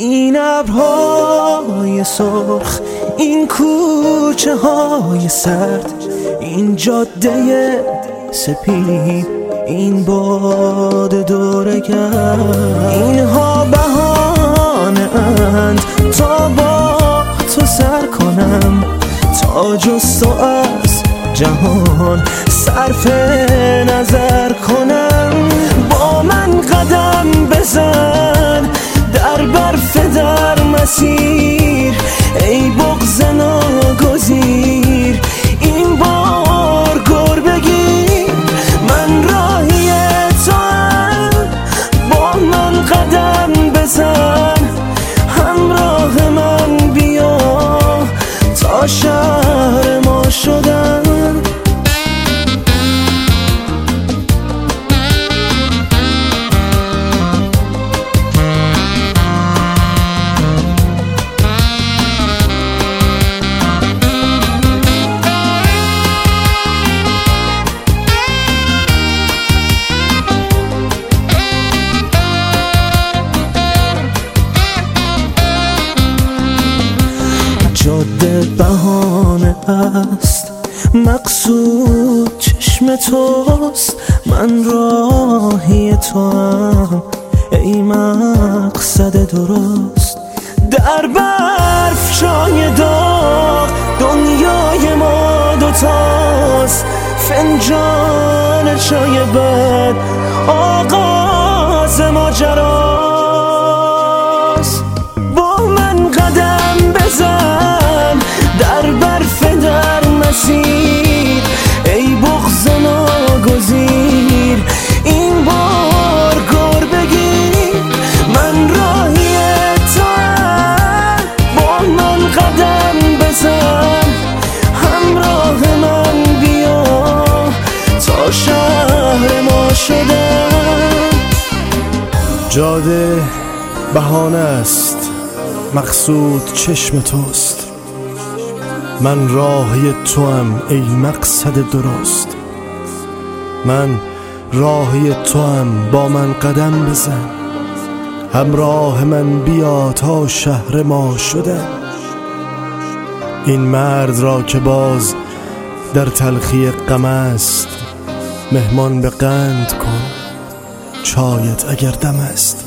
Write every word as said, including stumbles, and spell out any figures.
این ابرهای سرخ، این کوچه های سرد، این جاده سپید، این باد دورگرد، اینها بهانه اند تا با تو سر کنم، تا جز تو از جهان صرف نظر کنم. با من قدم بزن در برف در مسیر، ای بغض ناگزیر این بار گر بگیر. من راهی تو هم، با من قدم بزن، همراه من بیا تا شهر ما شدن. جاده بهانه است، مقصود چشم توست. من راهی تو هم، ای مقصد درست. در برف چای داغ دنیای ما دوتاست، فنجان چای بد آغاز ماجراست. با من قدم بزن در برف در مسیر، ای بغض ناگزیر این بار گر بگیر. من راهی تو هم، با من قدم بزن، همراه من بیا تا شهر ما شدن. جاده بهانه است، مقصود چشم توست. من راهی تو هم، ای مقصد درست. من راهی تو هم، با من قدم بزن، همراه من بیا تا شهر ما شدن. این مرد را که باز در تلخی غم است، مهمان به قند کن چایت اگر دم است.